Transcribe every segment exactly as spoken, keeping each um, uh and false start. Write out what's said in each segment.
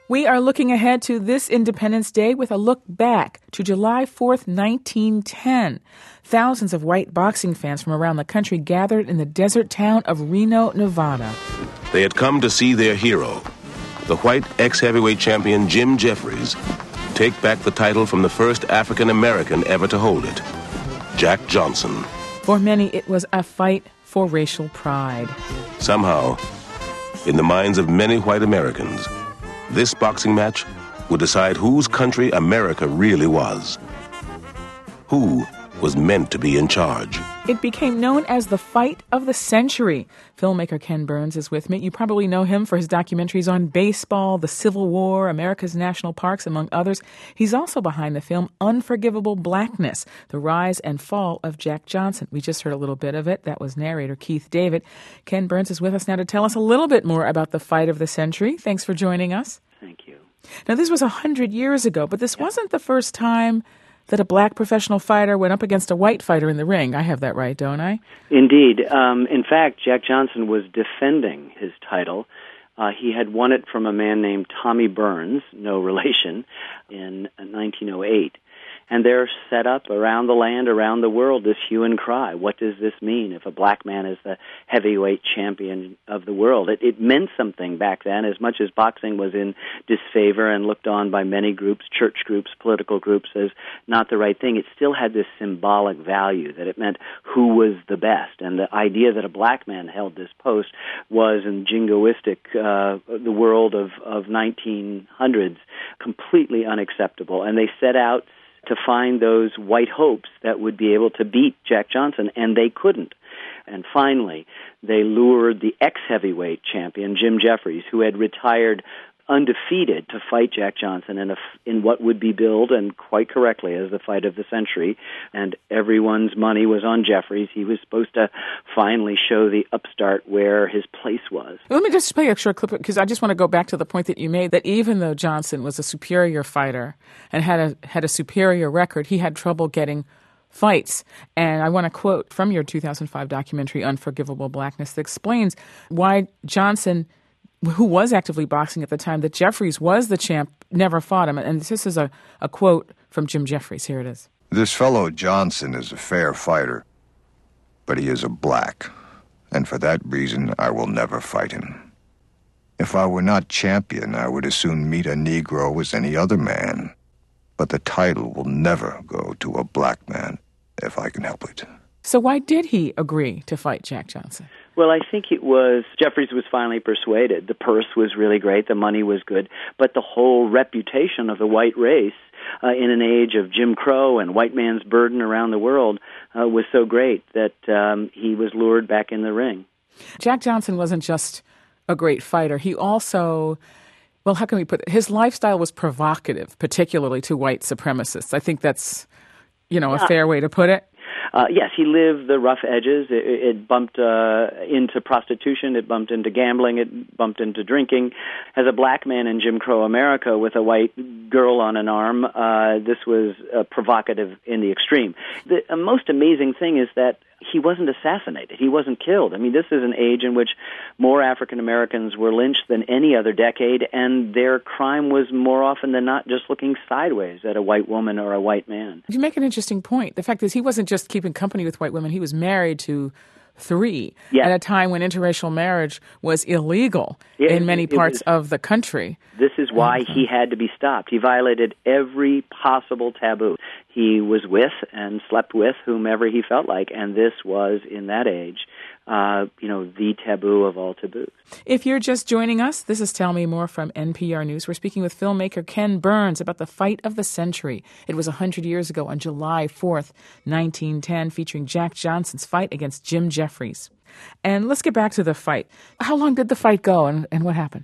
We are looking ahead to this Independence Day with a look back to July fourth, nineteen ten. Thousands of white boxing fans from around the country gathered in the desert town of Reno, Nevada. They had come to see their hero, the white ex-heavyweight champion Jim Jeffries, take back the title from the first African-American ever to hold it, Jack Johnson. For many, it was a fight for racial pride. Somehow, in the minds of many white Americans, this boxing match would decide whose country America really was. Who was meant to be in charge. It became known as the fight of the century. Filmmaker Ken Burns is with me. You probably know him for his documentaries on baseball, the Civil War, America's national parks, among others. He's also behind the film Unforgivable Blackness, the rise and fall of Jack Johnson. We just heard a little bit of it. That was narrator Keith David. Ken Burns is with us now to tell us a little bit more about the fight of the century. Thanks for joining us. Thank you. Now, this was one hundred years ago, but this yeah. wasn't the first time that a black professional fighter went up against a white fighter in the ring. I have that right, don't I? Indeed. Um, in fact, Jack Johnson was defending his title. Uh, he had won it from a man named Tommy Burns, no relation, in nineteen oh eight. And they're set up around the land, around the world, this hue and cry. What does this mean if a black man is the heavyweight champion of the world? It, it meant something back then, as much as boxing was in disfavor and looked on by many groups, church groups, political groups, as not the right thing. It still had this symbolic value that it meant who was the best. And the idea that a black man held this post was, in jingoistic, uh, the world of, of nineteen hundreds, completely unacceptable. And they set out to find those white hopes that would be able to beat Jack Johnson, and they couldn't. And finally, they lured the ex-heavyweight champion, Jim Jeffries, who had retired undefeated, to fight Jack Johnson in, a, in what would be billed, and quite correctly, as the fight of the century. And everyone's money was on Jeffries. He was supposed to finally show the upstart where his place was. Let me just play a short clip, because I just want to go back to the point that you made, that even though Johnson was a superior fighter and had a had a superior record, he had trouble getting fights. And I want to quote from your two thousand five documentary, Unforgivable Blackness, that explains why Johnson, who was actively boxing at the time, that Jeffries was the champ, never fought him. And this is a, a quote from Jim Jeffries. Here it is. This fellow Johnson is a fair fighter, but he is a black, and for that reason I will never fight him. If I were not champion, I would as soon meet a Negro as any other man. But the title will never go to a black man if I can help it. So why did he agree to fight Jack Johnson? Well, I think it was, Jeffries was finally persuaded. The purse was really great, the money was good, but the whole reputation of the white race uh, in an age of Jim Crow and white man's burden around the world uh, was so great that um, he was lured back in the ring. Jack Johnson wasn't just a great fighter. He also, well, how can we put it? His lifestyle was provocative, particularly to white supremacists. I think that's, you know, a fair way to put it. Uh, yes, he lived the rough edges. It, it bumped uh, into prostitution. It bumped into gambling. It bumped into drinking. As a black man in Jim Crow America with a white girl on an arm, uh, this was uh, provocative in the extreme. The uh, most amazing thing is that he wasn't assassinated. He wasn't killed. I mean, this is an age in which more African Americans were lynched than any other decade, and their crime was more often than not just looking sideways at a white woman or a white man. You make an interesting point. The fact is, he wasn't just keeping company with white women. He was married to three yes. at a time when interracial marriage was illegal it, in many parts was, of the country. This is why mm-hmm. he had to be stopped. He violated every possible taboo. He was with and slept with whomever he felt like, and this was, in that age, uh, you know, the taboo of all taboos. If you're just joining us, this is Tell Me More from N P R News. We're speaking with filmmaker Ken Burns about the fight of the century. It was one hundred years ago on July fourth, nineteen ten, featuring Jack Johnson's fight against Jim Jeffries. And let's get back to the fight. How long did the fight go, and, and what happened?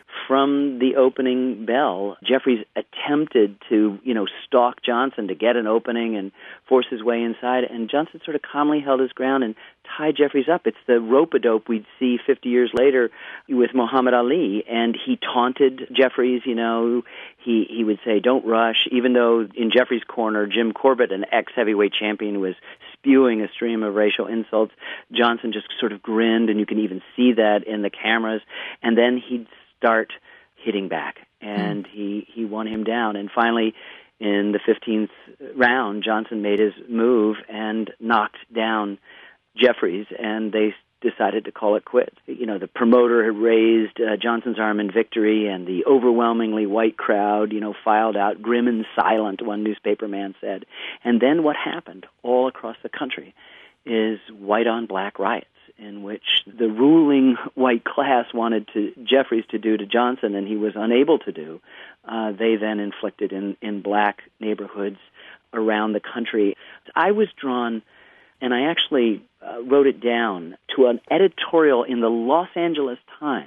From the opening bell, Jeffries attempted to, you know, stalk Johnson to get an opening and force his way inside, and Johnson sort of calmly held his ground and tied Jeffries up. It's the rope-a-dope we'd see fifty years later with Muhammad Ali, and he taunted Jeffries, you know, he, he would say, don't rush, even though in Jeffries' corner, Jim Corbett, an ex-heavyweight champion, was spewing a stream of racial insults. Johnson just sort of grinned, and you can even see that in the cameras, and then he'd start hitting back. and mm. he, he won him down. And finally, in the fifteenth round, Johnson made his move and knocked down Jeffries, and they decided to call it quits. You know, the promoter had raised uh, Johnson's arm in victory, and the overwhelmingly white crowd, you know, filed out, grim and silent, one newspaperman said. And then what happened all across the country is white-on-black riots, in which the ruling white class wanted to Jeffries to do to Johnson, and he was unable to do. Uh, they then inflicted in, in black neighborhoods around the country. I was drawn, and I actually uh, wrote it down, to an editorial in the Los Angeles Times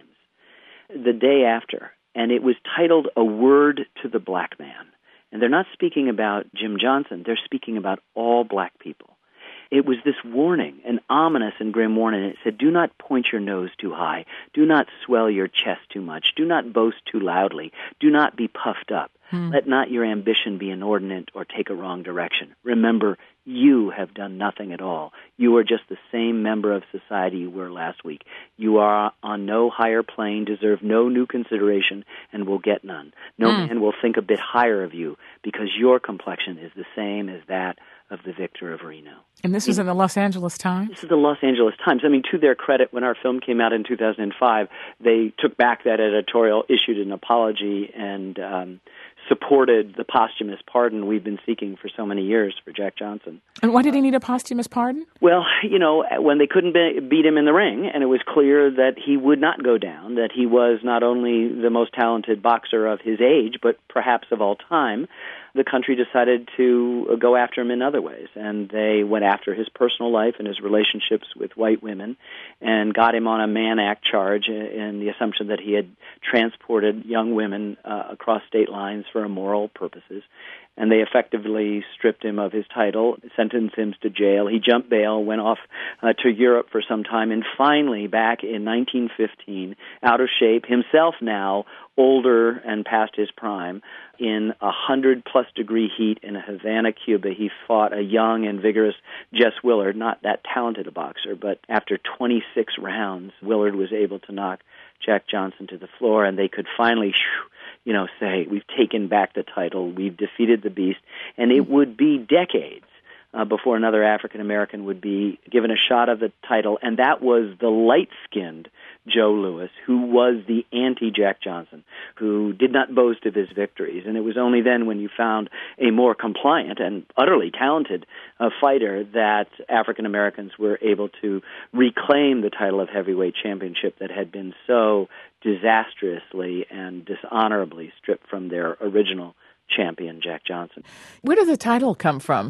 the day after, and it was titled "A Word to the Black Man." And they're not speaking about Jim Johnson, they're speaking about all black people. It was this warning, an ominous and grim warning. It said, do not point your nose too high. Do not swell your chest too much. Do not boast too loudly. Do not be puffed up. Hmm. Let not your ambition be inordinate or take a wrong direction. Remember, you have done nothing at all. You are just the same member of society you were last week. You are on no higher plane, deserve no new consideration, and will get none. No hmm. man will think a bit higher of you, because your complexion is the same as that of the victor of Reno. And this was in the Los Angeles Times? This is the Los Angeles Times. I mean, to their credit, when our film came out in two thousand five, they took back that editorial, issued an apology, and um, supported the posthumous pardon we've been seeking for so many years for Jack Johnson. And why did he need a posthumous pardon? Well, you know, when they couldn't be, beat him in the ring, and it was clear that he would not go down, that he was not only the most talented boxer of his age, but perhaps of all time, the country decided to go after him in other ways. And they went after his personal life and his relationships with white women and got him on a Mann Act charge in the assumption that he had transported young women uh, across state lines for immoral purposes. And they effectively stripped him of his title, sentenced him to jail. He jumped bail, went off uh, to Europe for some time, and finally, back in nineteen fifteen, out of shape, himself now older and past his prime, in a hundred-plus degree heat in Havana, Cuba, he fought a young and vigorous Jess Willard, not that talented a boxer, but after twenty-six rounds, Willard was able to knock Jack Johnson to the floor, and they could finally, you know, say, we've taken back the title, we've defeated the beast, and it would be decades uh, before another African-American would be given a shot of the title, and that was the light-skinned Joe Louis, who was the anti-Jack Johnson, who did not boast of his victories. And it was only then when you found a more compliant and utterly talented uh, fighter that African Americans were able to reclaim the title of heavyweight championship that had been so disastrously and dishonorably stripped from their original champion, Jack Johnson. Where did the title come from?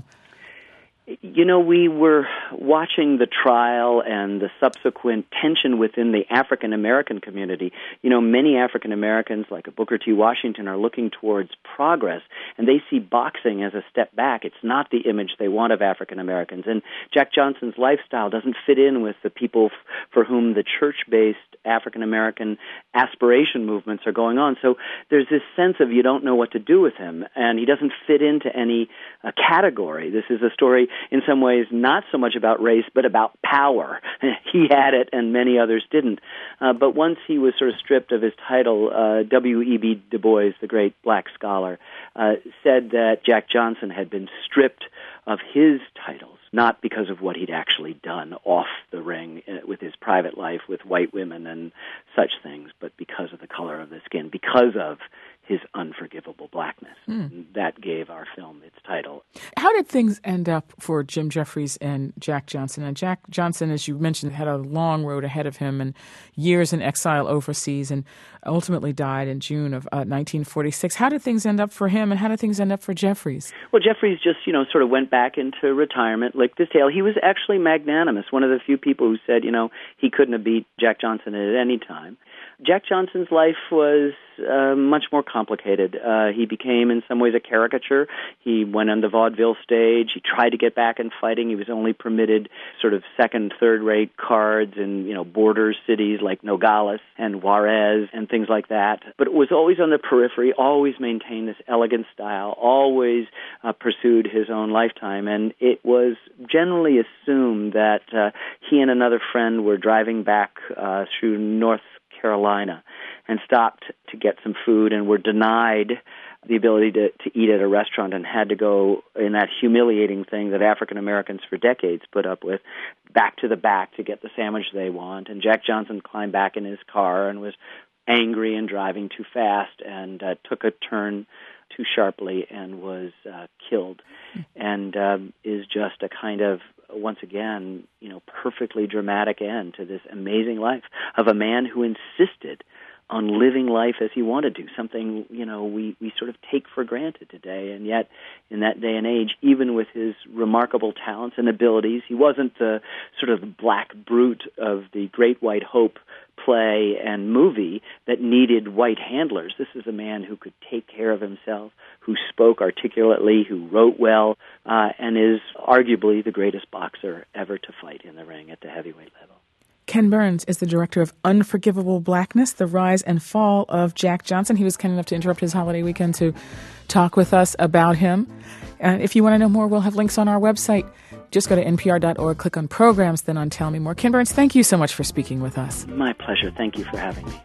You know, we were watching the trial and the subsequent tension within the African-American community. You know, many African-Americans, like Booker T. Washington, are looking towards progress, and they see boxing as a step back. It's not the image they want of African-Americans. And Jack Johnson's lifestyle doesn't fit in with the people f- for whom the church-based African-American aspiration movements are going on. So there's this sense of you don't know what to do with him, and he doesn't fit into any uh, category. This is a story in some ways not so much about race, but about power. He had it, and many others didn't. Uh, but once he was sort of stripped of his title, uh, W E B Du Bois, the great black scholar, uh, said that Jack Johnson had been stripped of his titles, not because of what he'd actually done off the ring uh, with his private life with white women and such things, but because of the color of the skin, because of his unforgivable blackness. Mm. That gave our film its title. How did things end up for Jim Jeffries and Jack Johnson? And Jack Johnson, as you mentioned, had a long road ahead of him and years in exile overseas, and ultimately died in June of uh, nineteen forty-six. How did things end up for him, and how did things end up for Jeffries? Well, Jeffries just, you know, sort of went back into retirement, licked his tail. He was actually magnanimous, one of the few people who said, you know, he couldn't have beat Jack Johnson at any time. Jack Johnson's life was uh, much more complicated. Uh, he became, in some ways, a caricature. He went on the vaudeville stage. He tried to get back in fighting. He was only permitted sort of second, third-rate cards in, you know, border cities like Nogales and Juarez and things like that. But it was always on the periphery, always maintained this elegant style, always uh, pursued his own lifetime. And it was generally assumed that uh, he and another friend were driving back uh, through North Carolina, and stopped to get some food and were denied the ability to, to eat at a restaurant and had to go in that humiliating thing that African Americans for decades put up with, back to the back to get the sandwich they want. And Jack Johnson climbed back in his car and was angry and driving too fast and uh, took a turn too sharply and was uh, killed. And um, is just a kind of, once again, you know, perfectly dramatic end to this amazing life of a man who insisted on living life as he wanted to, something, you know, we, we sort of take for granted today. And yet, in that day and age, even with his remarkable talents and abilities, he wasn't the sort of black brute of the Great White Hope play and movie that needed white handlers. This is a man who could take care of himself, who spoke articulately, who wrote well, uh, and is arguably the greatest boxer ever to fight in the ring at the heavyweight level. Ken Burns is the director of Unforgivable Blackness, The Rise and Fall of Jack Johnson. He was kind enough to interrupt his holiday weekend to talk with us about him. And if you want to know more, we'll have links on our website. Just go to N P R dot org, click on Programs, then on Tell Me More. Ken Burns, thank you so much for speaking with us. My pleasure. Thank you for having me.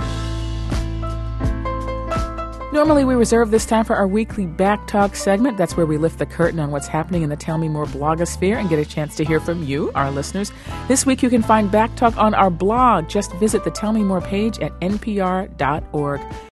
Normally, we reserve this time for our weekly Back Talk segment. That's where we lift the curtain on what's happening in the Tell Me More blogosphere and get a chance to hear from you, our listeners. This week, you can find Back Talk on our blog. Just visit the Tell Me More page at N P R dot org.